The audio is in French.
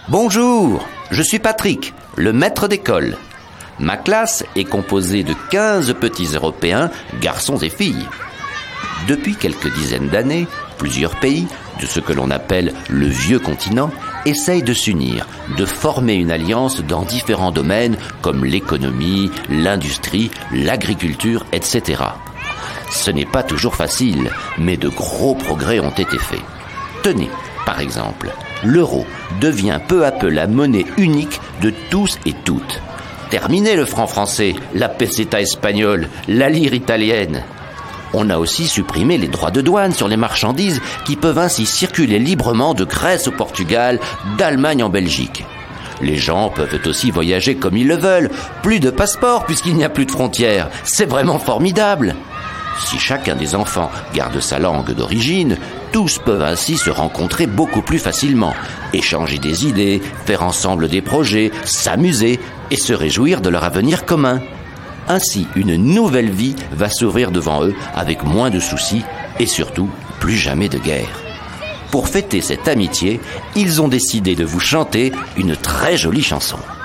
Bonjour, je suis Patrick, le maître d'école. Ma classe est composée de 15 petits Européens, garçons et filles. Depuis quelques dizaines d'années, plusieurs pays, de ce que l'on appelle le vieux continent, essayent de s'unir, de former une alliance dans différents domaines comme l'économie, l'industrie, l'agriculture, etc. Ce n'est pas toujours facile, mais de gros progrès ont été faits. Tenez, par exemple, l'euro devient peu à peu la monnaie unique de tous et toutes. Terminé le franc français, la peseta espagnole, la lire italienne. On a aussi supprimé les droits de douane sur les marchandises qui peuvent ainsi circuler librement de Grèce au Portugal, d'Allemagne en Belgique. Les gens peuvent aussi voyager comme ils le veulent, plus de passeport puisqu'il n'y a plus de frontières. C'est vraiment formidable. Si chacun des enfants garde sa langue d'origine, tous peuvent ainsi se rencontrer beaucoup plus facilement, échanger des idées, faire ensemble des projets, s'amuser et se réjouir de leur avenir commun. Ainsi, une nouvelle vie va s'ouvrir devant eux avec moins de soucis et surtout plus jamais de guerre. Pour fêter cette amitié, ils ont décidé de vous chanter une très jolie chanson.